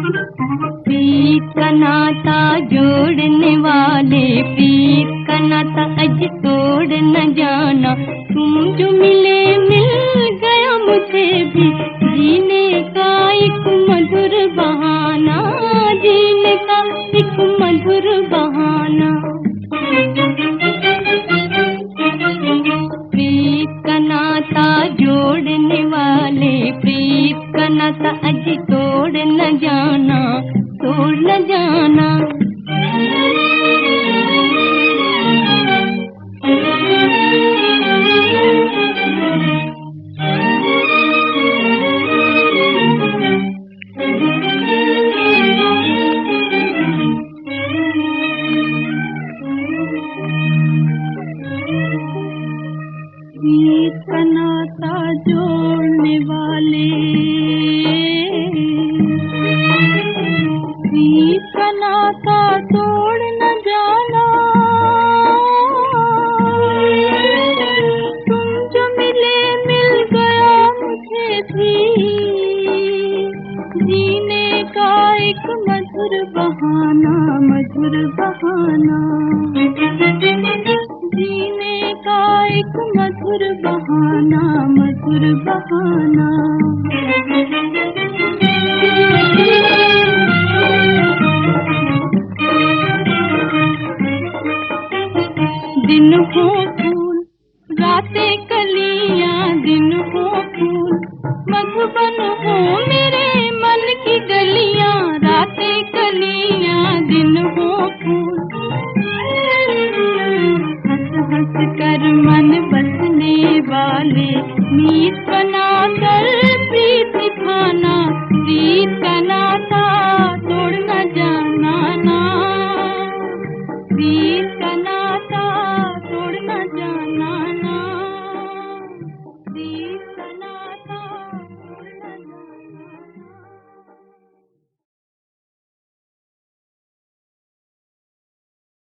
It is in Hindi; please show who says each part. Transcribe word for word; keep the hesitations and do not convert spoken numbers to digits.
Speaker 1: प्रीत का नाता जोड़ने वाले, प्रीत का नाता अज तोड़ न जाना। तुम जो मिले मिल गया मुझे भी, जीने का एक मधुर बहाना, जीने का एक मधुर बहाना। प्रीत का नाता जोड़ने वाले, प्रीत का नाता अज तोड़ न जाना, तोड़ न जाना। प्रीत का नाता जोड़ने वाले, प्रीत का नाता तोड़ न जाना। तुम जो मिले मिल गया मुझे भी, जीने का एक मधुर बहाना, मधुर बहाना। जीने का एक मधुर बहाना, मधुर बहाना। दिन हो फूल रातें कलियां, दिन हो फूल मधुबन हो मेरे मन की गलियां, रातें कलियां दिन हो फूल। हंस हंस कर मन बसने वाले, मीत बना